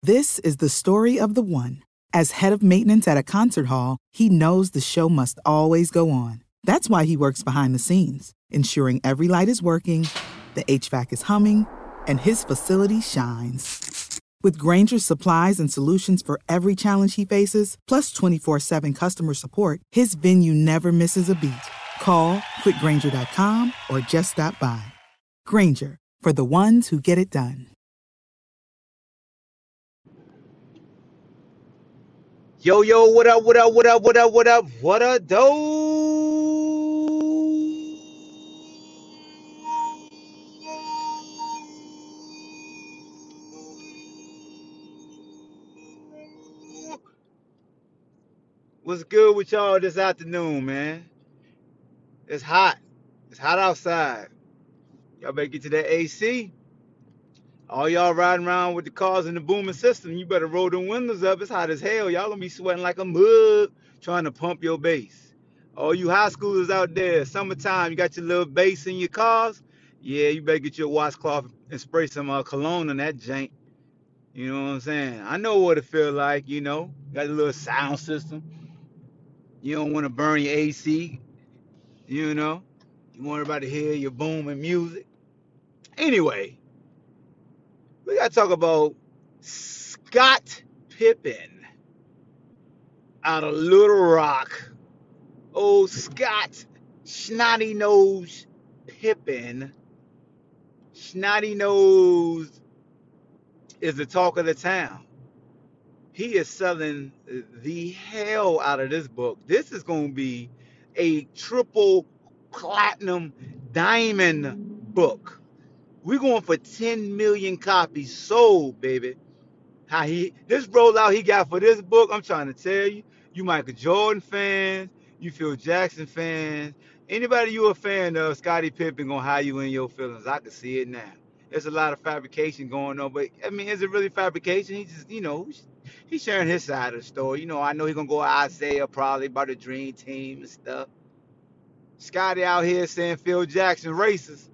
This is the story of the one. As head of maintenance at a concert hall, he knows the show must always go on. That's why he works behind the scenes, ensuring every light is working, the HVAC is humming, and his facility shines. With Grainger's supplies and solutions for every challenge he faces, plus 24/7 customer support, his venue never misses a beat. Call quickgrainger.com or just stop by. Grainger, for the ones who get it done. Yo, yo, what up, what up, what up, what up, what up, what a do? What's good with y'all this afternoon, man? It's hot. It's hot outside. Y'all better get to that AC. All y'all riding around with the cars in the booming system, you better roll the windows up. It's hot as hell. Y'all gonna be sweating like a mug trying to pump your bass. All you high schoolers out there, summertime, you got your little bass in your cars. Yeah, you better get your washcloth and spray some cologne on that jank. You know what I'm saying? I know what it feel like, you know. Got a little sound system. You don't want to burn your AC, you know. You want everybody to hear your booming music. Anyway, we gotta talk about Scott Pippen out of Little Rock. Oh, Scott Snotty Nose Pippen. Snotty Nose is the talk of the town. He is selling the hell out of this book. This is going to be a triple platinum diamond book. We're going for 10 million copies sold, baby. This rollout he got for this book, I'm trying to tell you, you Michael Jordan fans, you Phil Jackson fans, anybody you a fan of, Scottie Pippen gonna hire you in your feelings. I can see it now. There's a lot of fabrication going on, but I mean, is it really fabrication? He just, he's sharing his side of the story. I know he's gonna go Isaiah probably about the dream team and stuff. Scottie out here saying Phil Jackson racist.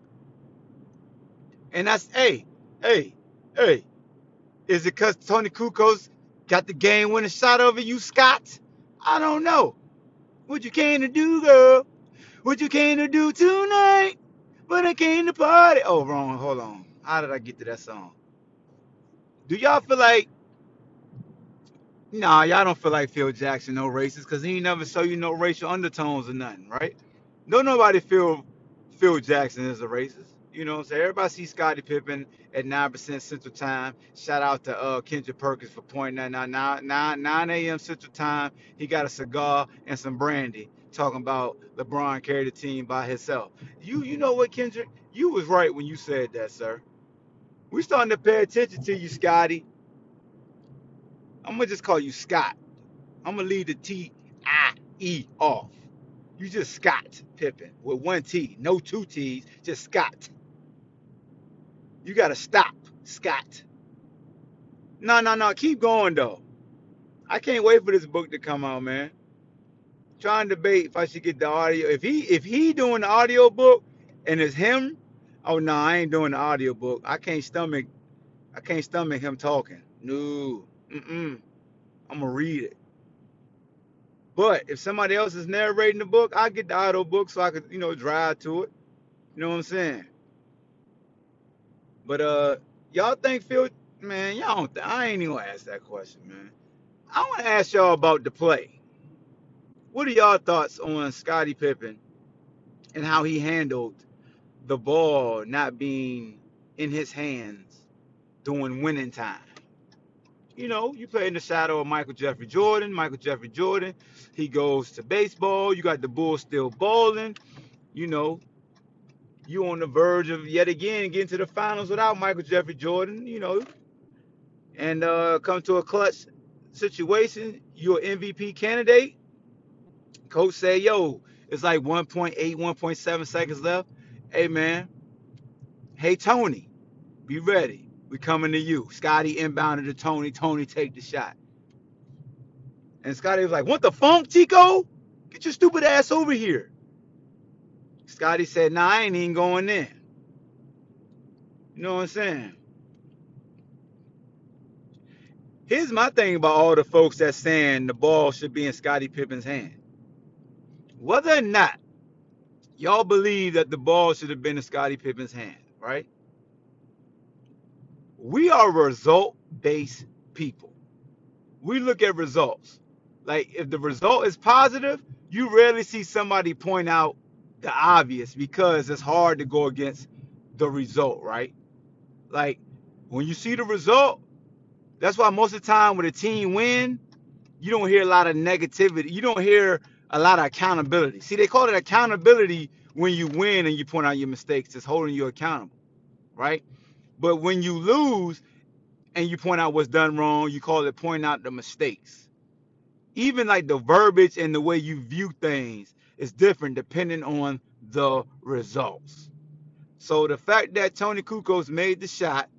And that's, hey, hey. Is it because Tony Kukoc got the game winning shot over you, Scott? I don't know. What you came to do, girl? What you came to do tonight? But I came to party. Oh, wrong. Hold on. How did I get to that song? Do y'all feel like, nah, y'all don't feel like Phil Jackson no racist because he ain't never show you no racial undertones or nothing, right? Don't nobody feel Phil Jackson is a racist. You know what I'm saying? Everybody sees Scottie Pippen at 9% Central Time. Shout out to Kendrick Perkins for pointing that out. 9 a.m. Central Time. He got a cigar and some brandy talking about LeBron carried the team by himself. You know what, Kendrick? You was right when you said that, sir. We starting to pay attention to you, Scotty. I'm going to just call you Scott. I'm going to leave the T-I-E off. You just Scott Pippen with one T, no two T's, just Scott. You gotta stop, Scott. No, keep going though. I can't wait for this book to come out, man. Trying to debate if I should get the audio. If he doing the audio book and it's him, oh no, I ain't doing the audio book. I can't stomach him talking. No, I'm gonna read it. But if somebody else is narrating the book, I get the audio book so I could, drive to it. You know what I'm saying? But y'all think Phil? Man, y'all don't. I ain't even gonna ask that question, man. I want to ask y'all about the play. What are y'all thoughts on Scottie Pippen and how he handled the ball not being in his hands during winning time? You play in the shadow of Michael Jeffrey Jordan. Michael Jeffrey Jordan, he goes to baseball. You got the Bulls still balling. You know, you on the verge of yet again getting to the finals without Michael Jeffrey Jordan. And come to a clutch situation, you're an MVP candidate. Coach say, yo, it's like 1.8, 1.7 seconds left. Hey, man, hey, Tony, be ready. We coming to you. Scotty inbounded to Tony. Tony take the shot. And Scotty was like, what the funk, Tico? Get your stupid ass over here. Scotty said, nah, I ain't even going in. You know what I'm saying? Here's my thing about all the folks that's saying the ball should be in Scottie Pippen's hand. Whether or not y'all believe that the ball should have been in Scottie Pippen's hand, right? We are result-based people. We look at results. Like, if the result is positive, you rarely see somebody point out the obvious because it's hard to go against the result, right? Like, when you see the result, that's why most of the time when a team win, you don't hear a lot of negativity. You don't hear a lot of accountability. See, they call it accountability when you win and you point out your mistakes. It's holding you accountable, right? But when you lose and you point out what's done wrong, you call it pointing out the mistakes. Even like the verbiage and the way you view things is different depending on the results. So the fact that Toni Kukoc made the shot,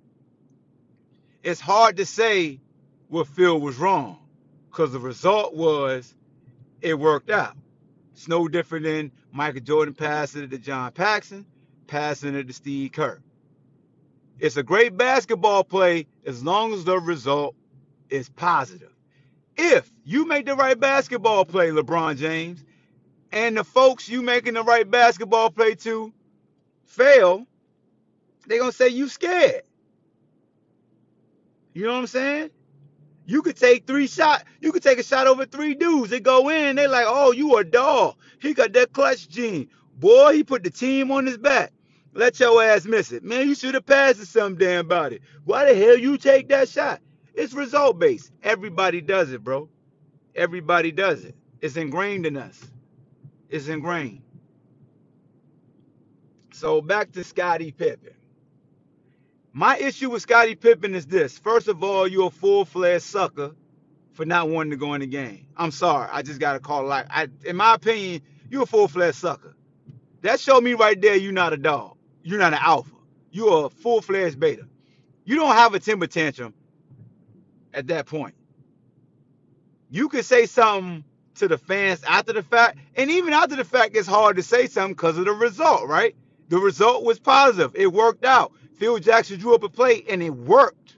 it's hard to say what Phil was wrong because the result was it worked out. It's no different than Michael Jordan passing it to John Paxson, passing it to Steve Kerr. It's a great basketball play as long as the result is positive. If you make the right basketball play, LeBron James, and the folks you making the right basketball play to fail, they're going to say you scared. You know what I'm saying? You could take 3 shots. You could take a shot over 3 dudes. They go in. They like, oh, you a dog. He got that clutch gene. Boy, he put the team on his back. Let your ass miss it. Man, you should have passed it some damn about it. Why the hell you take that shot? It's result based. Everybody does it, bro. Everybody does it. It's ingrained in us. It's ingrained. So back to Scottie Pippen. My issue with Scottie Pippen is this. First of all, you're a full-fledged sucker for not wanting to go in the game. I'm sorry. I just got to call it like, in my opinion, you're a full-fledged sucker. That showed me right there you're not a dog. You're not an alpha. You're a full-fledged beta. You don't have a temper tantrum at that point. You could say something to the fans after the fact, and even after the fact, it's hard to say something because of the result, right? The result was positive. It worked out. Phil Jackson drew up a play, and it worked.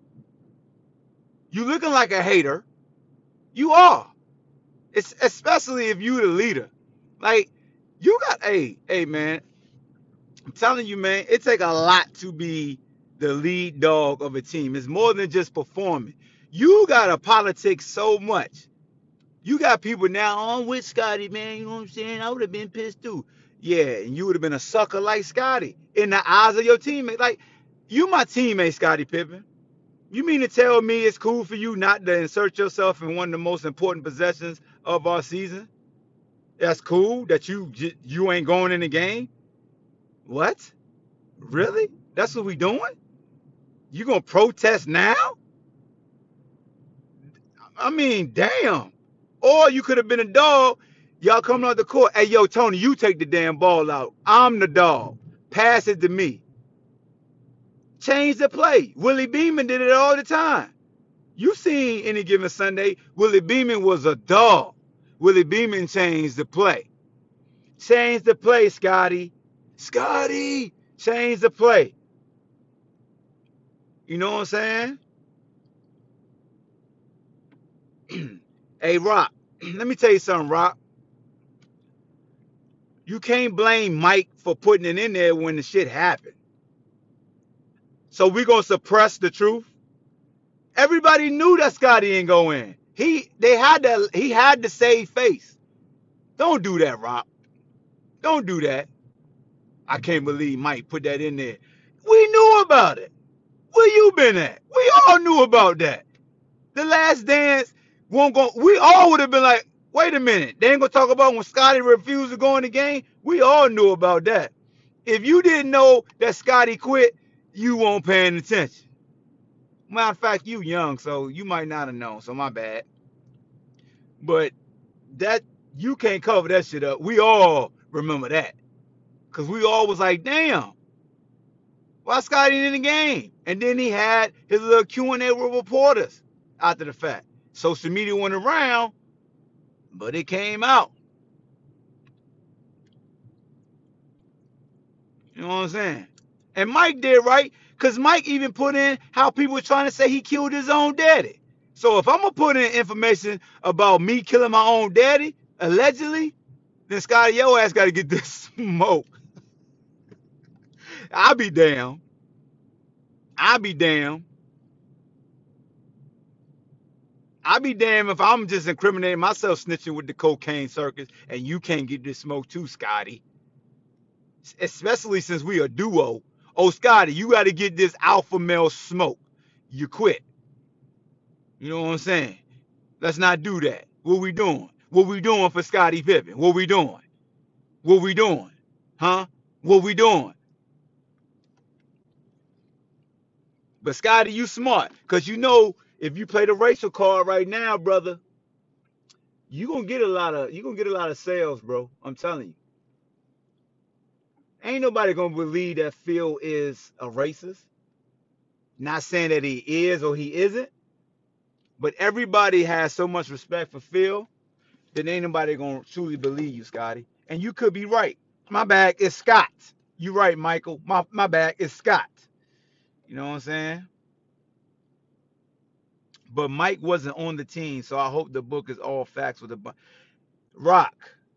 You looking like a hater. You are. It's especially if you the leader. Like, you got, hey, man, I'm telling you, man, it take a lot to be the lead dog of a team. It's more than just performing. You got to politic so much. You got people now on with Scottie, man. You know what I'm saying? I would have been pissed too. Yeah, and you would have been a sucker like Scottie in the eyes of your teammate. Like, you my teammate, Scottie Pippen. You mean to tell me it's cool for you not to insert yourself in one of the most important possessions of our season? That's cool that you ain't going in the game? What? Really? That's what we doing? You gonna protest now? I mean, damn. Or you could have been a dog. Y'all coming out the court. Hey, yo, Tony, you take the damn ball out. I'm the dog. Pass it to me. Change the play. Willie Beeman did it all the time. You seen Any Given Sunday, Willie Beeman was a dog. Willie Beeman changed the play. Change the play, Scotty. Scotty, change the play. You know what I'm saying? Hey, Rock, let me tell you something, Rock. You can't blame Mike for putting it in there when the shit happened. So we gonna suppress the truth? Everybody knew that Scotty ain't go in. He had to save face. Don't do that, Rock. Don't do that. I can't believe Mike put that in there. We knew about it. Where you been at? We all knew about that. The Last Dance won't go. We all would have been like, wait a minute. They ain't gonna talk about when Scotty refused to go in the game. We all knew about that. If you didn't know that Scotty quit, you weren't paying attention. Matter of fact, you young, so you might not have known. So my bad. But that you can't cover that shit up. We all remember that. Cause we all was like, damn, why Scotty in the game? And then he had his little Q&A with reporters after the fact. Social media went around, but it came out. You know what I'm saying? And Mike did right, Because Mike even put in how people were trying to say he killed his own daddy. So if I'm going to put in information about me killing my own daddy, allegedly, then Scotty, your ass got to get this smoke. I'll be damned. I'll be damned. I'll be damned if I'm just incriminating myself snitching with the cocaine circus and you can't get this smoke too, Scotty. Especially since we a duo. Oh, Scotty, you got to get this alpha male smoke. You quit. You know what I'm saying? Let's not do that. What we doing? What we doing for Scottie Pippen? What we doing? What we doing? Huh? What we doing? But Scotty, you smart. Cause you know if you play the racial card right now, brother, you gonna get a lot of sales, bro. I'm telling you. Ain't nobody gonna believe that Phil is a racist. Not saying that he is or he isn't, but everybody has so much respect for Phil that ain't nobody gonna truly believe you, Scotty. And you could be right. My bad, it's Scott. You right, Michael. My bad, it's Scott. You know what I'm saying? But Mike wasn't on the team, so I hope the book is all facts with a Rock.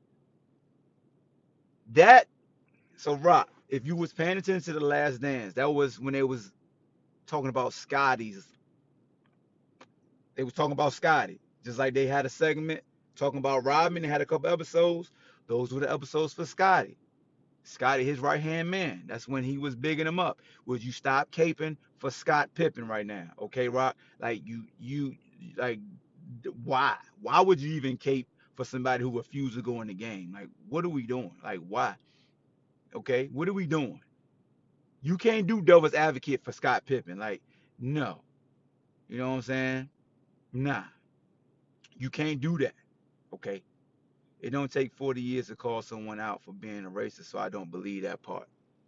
That so Rock, if you was paying attention to the Last Dance, that was when they was talking about Scotty's. They was talking about Scotty, just like they had a segment talking about Rodman. They had a couple episodes. Those were the episodes for Scotty. Scotty, his right hand man. That's when he was bigging him up. Would you stop caping for Scott Pippen right now? Okay, Rock. Like you like why? Why would you even cape for somebody who refused to go in the game? Like, what are we doing? Like, why? Okay, what are we doing? You can't do devil's advocate for Scott Pippen. Like, no. You know what I'm saying? Nah. You can't do that. Okay. It don't take 40 years to call someone out for being a racist, so I don't believe that part.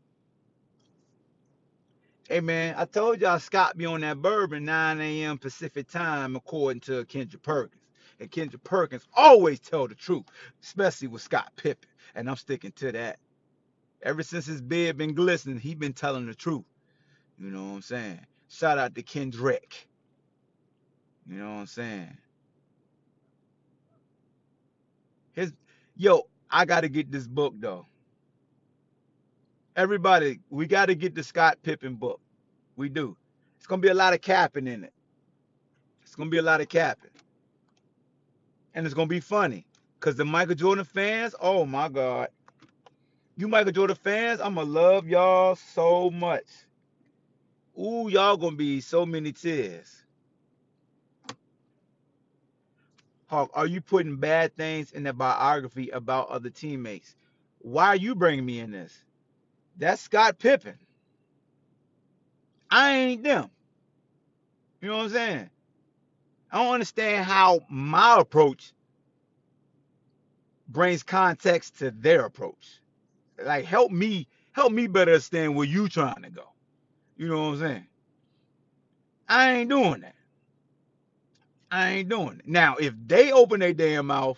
Hey man, I told y'all Scott be on that bourbon 9 a.m. Pacific time according to Kendra Perkins. And Kendra Perkins always tell the truth, especially with Scott Pippen. And I'm sticking to that. Ever since his beard been glistening, he been telling the truth. You know what I'm saying? Shout out to Kendrick. You know what I'm saying? His I gotta get this book though. Everybody, we gotta get the Scott Pippen book. We do. It's gonna be a lot of capping in it. It's gonna be a lot of capping. And it's gonna be funny. Cause the Michael Jordan fans, oh my God. You Michael Jordan fans, I'ma love y'all so much. Ooh, y'all gonna be so many tears. Hawk, are you putting bad things in the biography about other teammates? Why are you bringing me in this? That's Scott Pippen. I ain't them. You know what I'm saying? I don't understand how my approach brings context to their approach. Like help me better understand where you trying to go. You know what I'm saying? I ain't doing that. I ain't doing it. Now, if they open their damn mouth,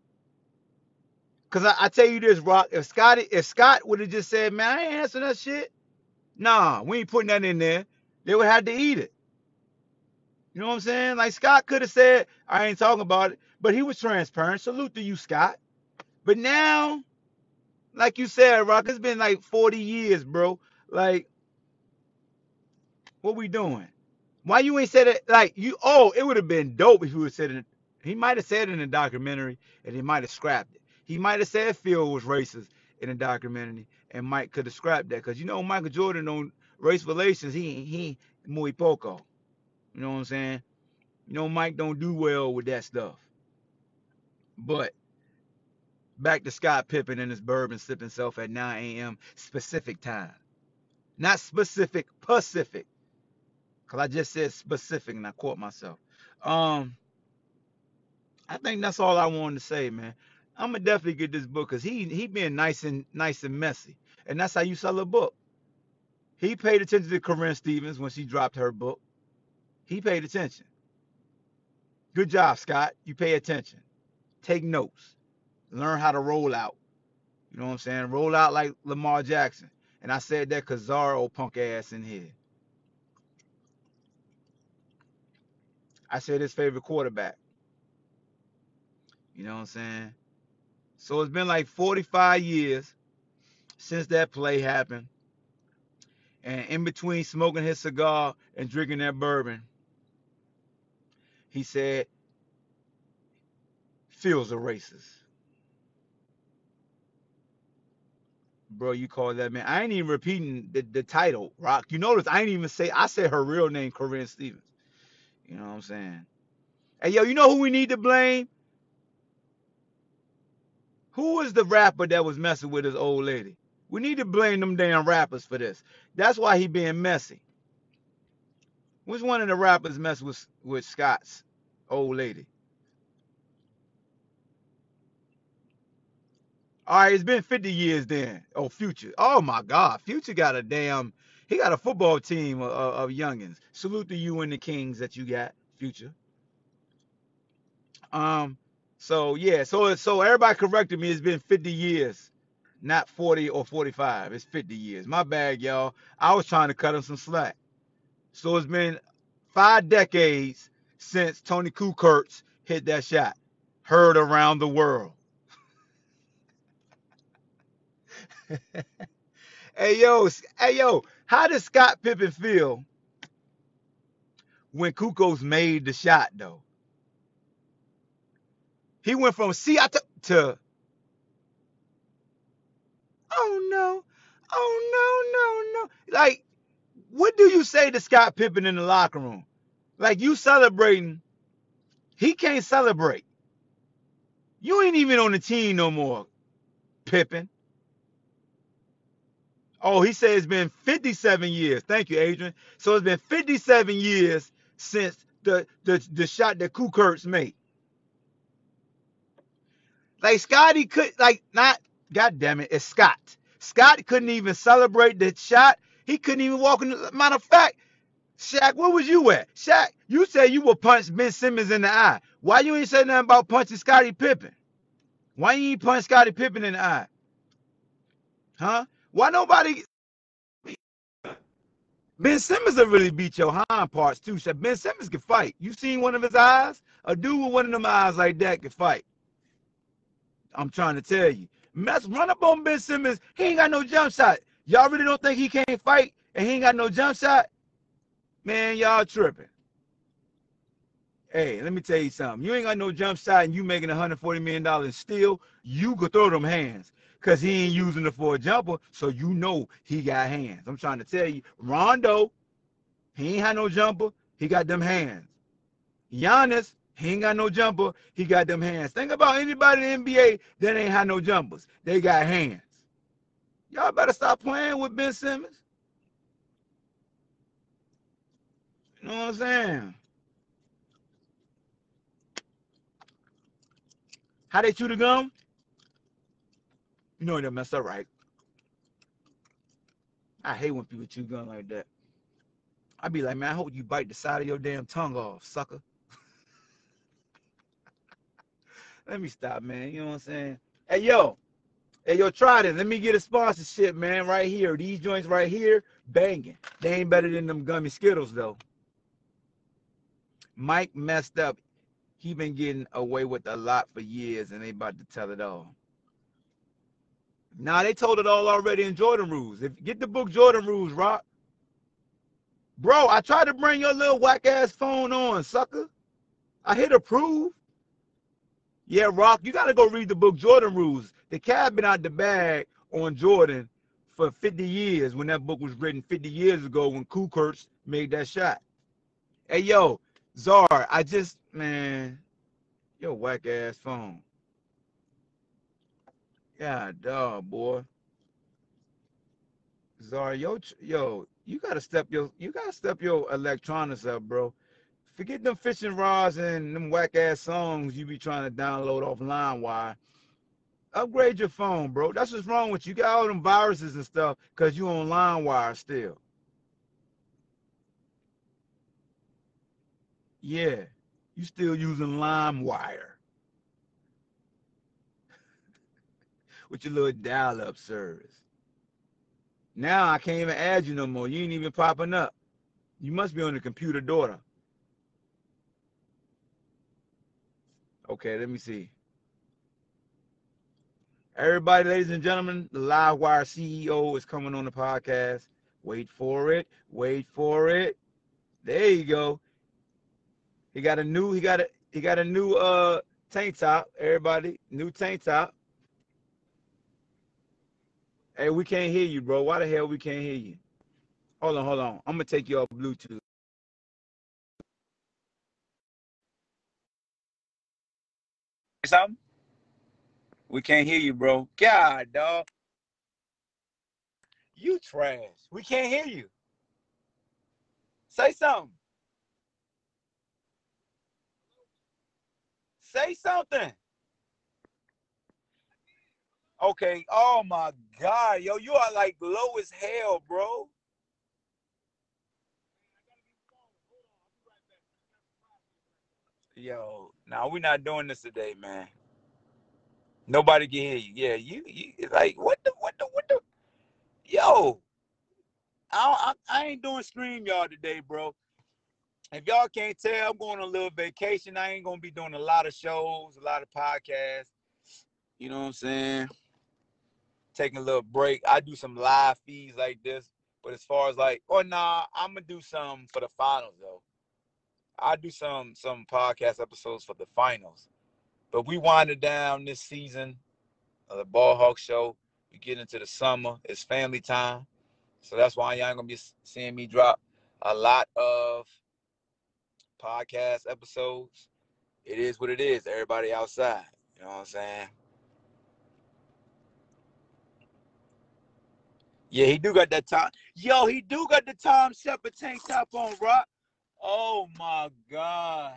cause I tell you this, Rock, if Scott would have just said, man, I ain't answering that shit. Nah, we ain't putting that in there. They would have to eat it. You know what I'm saying? Like Scott could have said, I ain't talking about it, but he was transparent. Salute to you, Scott. But now, like you said, Rock, it's been like 40 years, bro. Like, what we doing? Why you ain't said it like you? Oh, it would have been dope if he would have said it. He might have said it in the documentary, and he might have scrapped it. He might have said Phil was racist in the documentary, and Mike could have scrapped that because you know Michael Jordan on race relations. He muy poco. You know what I'm saying? You know Mike don't do well with that stuff. But back to Scott Pippen and his bourbon sipping self at 9 a.m. specific time, not specific Pacific. Cause I just said specific and I caught myself. Um, I think that's all I wanted to say, man. I'm gonna definitely get this book because he being nice and messy, and that's how you sell a book. He paid attention to Corinne Stevens when she dropped her book. He paid attention. Good job, Scott. You pay attention. Take notes. Learn how to roll out. You know what I'm saying? Roll out like Lamar Jackson. And I said that because Zara old punk ass in here. I said his favorite quarterback. You know what I'm saying? So it's been like 45 years since that play happened. And in between smoking his cigar and drinking that bourbon, he said, Phil's a racist. Bro, you call that man. I ain't even repeating the title, Rock. You notice I ain't even say, I said her real name, Corinne Stevens. You know what I'm saying? Hey, yo, you know who we need to blame? Who was the rapper that was messing with his old lady? We need to blame them damn rappers for this. That's why he being messy. Which one of the rappers messed with Scott's old lady? All right, it's been 50 years then. Oh, Future. Oh my God, Future got he got a football team of youngins. Salute to you and the Kings that you got, Future. Um, so yeah, so everybody corrected me. It's been 50 years, not 40 or 45. It's 50 years. My bad, y'all. I was trying to cut him some slack. So it's been 5 decades since Tony Kukoc hit that shot. Heard around the world. Hey yo, how did Scott Pippen feel when Kukoc made the shot though? He went from Seattle to oh no, oh no. Like, what do you say to Scott Pippen in the locker room? Like, you celebrating, he can't celebrate. You ain't even on the team no more, Pippen. Oh, he said it's been 57 years. Thank you, Adrian. So it's been 57 years since the shot that Kukoc made. Like, Scotty could, like, not, God damn it, it's Scott. Scott couldn't even celebrate the shot. He couldn't even walk in. Matter of fact, Shaq, where was you at? Shaq, you said you would punch Ben Simmons in the eye. Why you ain't say nothing about punching Scottie Pippen? Why you ain't punch Scottie Pippen in the eye? Huh? Why nobody? Ben Simmons will really beat your hind parts too. Ben Simmons can fight. You seen one of his eyes? A dude with one of them eyes like that can fight. I'm trying to tell you. Run up on Ben Simmons. He ain't got no jump shot. Y'all really don't think he can't fight and he ain't got no jump shot? Man, y'all tripping. Hey, let me tell you something. You ain't got no jump shot and you making $140 million still, you could throw them hands. Because he ain't using it for a jumper, so you know he got hands. I'm trying to tell you. Rondo, he ain't had no jumper. He got them hands. Giannis, he ain't got no jumper. He got them hands. Think about anybody in the NBA that ain't had no jumpers. They got hands. Y'all better stop playing with Ben Simmons. You know what I'm saying? How they chew the gum? You know they messed up, right? I hate when people chew gum like that. I be like, man, I hope you bite the side of your damn tongue off, sucker. Let me stop, man. You know what I'm saying? Hey, yo, try this. Let me get a sponsorship, man, right here. These joints right here, banging. They ain't better than them gummy Skittles, though. Mike messed up. He been getting away with a lot for years, and they about to tell it all. Nah, they told it all already in Jordan Rules. Get the book Jordan Rules, Rock. Bro, I tried to bring your little whack-ass phone on, sucker. I hit approve. Yeah, Rock, you got to go read the book Jordan Rules. The cat been out the bag on Jordan for 50 years when that book was written 50 years ago when Kukoc made that shot. Hey, yo, Czar, man, your whack-ass phone. God, dog, boy. Czar, you gotta step your electronics up, bro. Forget them fishing rods and them whack ass songs you be trying to download off LimeWire. Upgrade your phone, bro. That's what's wrong with you. You got all them viruses and stuff because you on LimeWire still. Yeah, you still using LimeWire with your little dial-up service. Now I can't even add you no more. You ain't even popping up. You must be on the computer daughter. Okay, let me see. Everybody, ladies and gentlemen, the Livewire CEO is coming on the podcast. Wait for it. Wait for it. There you go. He got a new tank top. Everybody, new tank top. Hey, we can't hear you, bro. Why the hell we can't hear you? Hold on. I'm gonna take you off Bluetooth. Something? We can't hear you, bro. God, dog. You trash. We can't hear you. Say something. Say something. Okay. Oh my God, yo, you are like low as hell, bro. Yo, nah, we're not doing this today, man. Nobody can hear you. Yeah, you like what the. Yo, I ain't doing StreamYard today, bro. If y'all can't tell, I'm going on a little vacation. I ain't gonna be doing a lot of shows, a lot of podcasts. You know what I'm saying? Taking a little break. I do some live feeds like this, but as far as like, I'm gonna do some for the finals though. I do some podcast episodes for the finals. But we winding down this season of the Ball Hawk Show. We get into the summer. It's family time. So that's why y'all ain't gonna be seeing me drop a lot of podcast episodes. It is what it is. Everybody outside. You know what I'm saying? Yeah, he do got that time. Yo, he do got the Tom Shepard tank top on, Rock. Oh my God.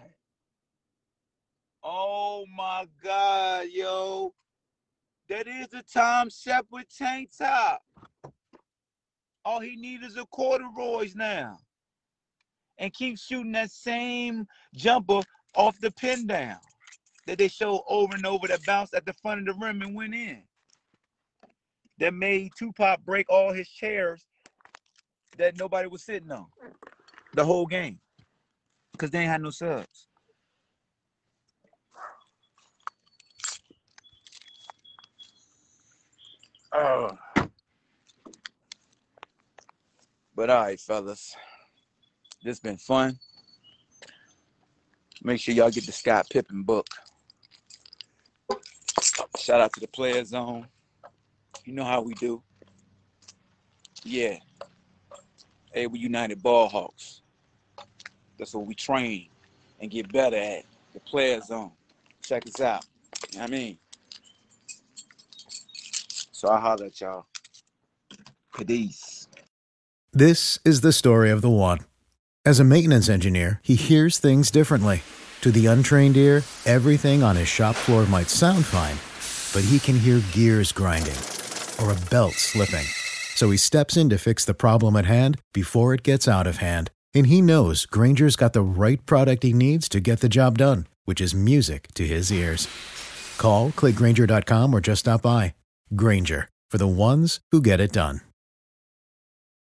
Oh my God, yo. That is a Tom Shepard tank top. All he needs is a corduroys now. And keep shooting that same jumper off the pin down that they showed over and over that bounced at the front of the rim and went in. That made Tupac break all his chairs that nobody was sitting on the whole game because they ain't had no subs. But all right, fellas, this been fun. Make sure y'all get the Scott Pippen book. Shout out to the Player Zone. You know how we do. Yeah. Hey, we United Ball Hawks. That's what we train and get better at. The Player Zone. Check us out. You know what I mean? So I holler at y'all. Peace. This is the story of the one. As a maintenance engineer, he hears things differently. To the untrained ear, everything on his shop floor might sound fine, but he can hear gears grinding or a belt slipping. So he steps in to fix the problem at hand before it gets out of hand. And he knows Grainger's got the right product he needs to get the job done, which is music to his ears. Call, click Grainger.com, or just stop by. Grainger, for the ones who get it done.